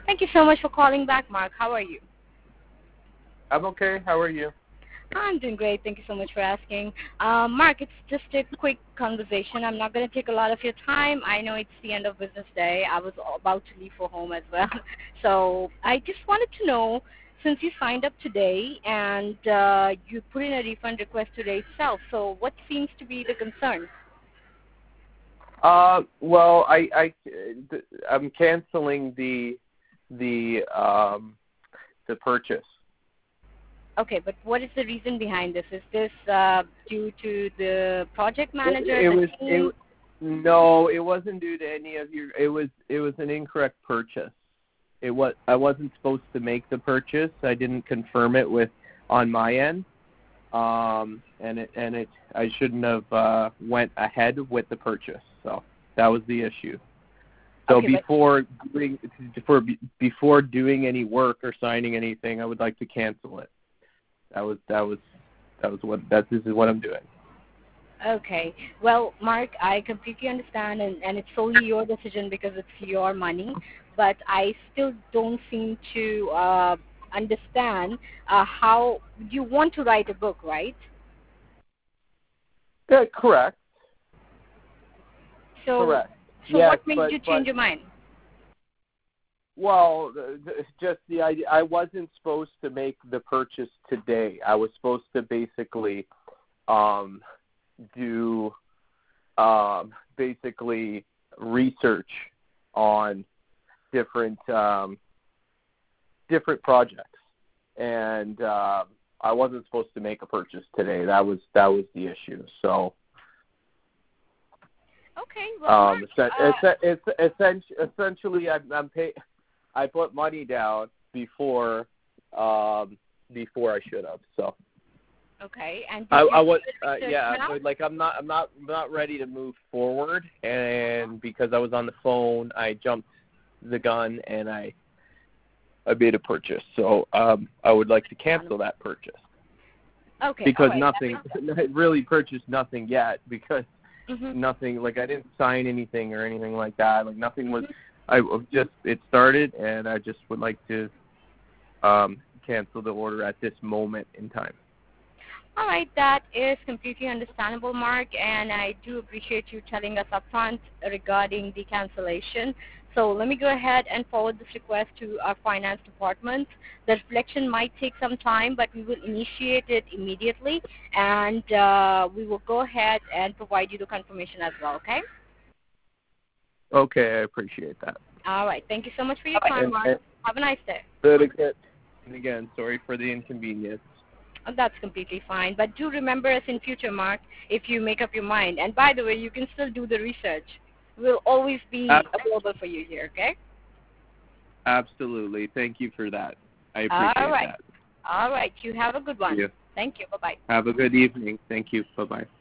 Thank you so much for calling back, Mark. How are you? I'm okay. How are you? I'm doing great. Thank you so much for asking. Mark, it's just a quick conversation. I'm not going to take a lot of your time. I know it's the end of business day. I was about to leave for home as well. So I just wanted to know, since you signed up today and you put in a refund request today itself, so what seems to be the concern? Well, I'm canceling the purchase. Okay, but what is the reason behind this? Is this due to the project manager, No, it wasn't due to any of your. It was an incorrect purchase. I wasn't supposed to make the purchase. I didn't confirm it on my end. I shouldn't have went ahead with the purchase. So that was the issue. So okay, before doing any work or signing anything, I would like to cancel it. This is what I'm doing. Okay. Well, Mark, I completely understand, and it's solely your decision because it's your money. But I still don't seem to understand how you want to write a book, right? Yeah, correct. So, correct. So yes, what made you change your mind? Well, just the idea. I wasn't supposed to make the purchase today. I was supposed to basically do research on different projects, and I wasn't supposed to make a purchase today. That was the issue. So. Okay. Well, essentially, I put money down before I should have. So. Okay. And I was I'm not ready to move forward, and because I was on the phone, I jumped the gun and I made a purchase. So I would like to cancel that purchase. Okay. Because I really purchased nothing yet because. Mm-hmm. Nothing, like I didn't sign anything or anything like that. Like nothing was. It started, and I just would like to cancel the order at this moment in time. All right, that is completely understandable, Mark, and I do appreciate you telling us upfront regarding the cancellation. So let me go ahead and forward this request to our finance department. The reflection might take some time, but we will initiate it immediately, and we will go ahead and provide you the confirmation as well, okay? Okay, I appreciate that. All right, thank you so much for your time, Mark. Have a nice day. And again, sorry for the inconvenience. That's completely fine. But do remember us in future, Mark, if you make up your mind. And by the way, you can still do the research. We'll always be available for you here, okay? Absolutely. Thank you for that. I appreciate that. All right. You have a good one. Thank you. Thank you. Bye-bye. Have a good evening. Thank you. Bye-bye.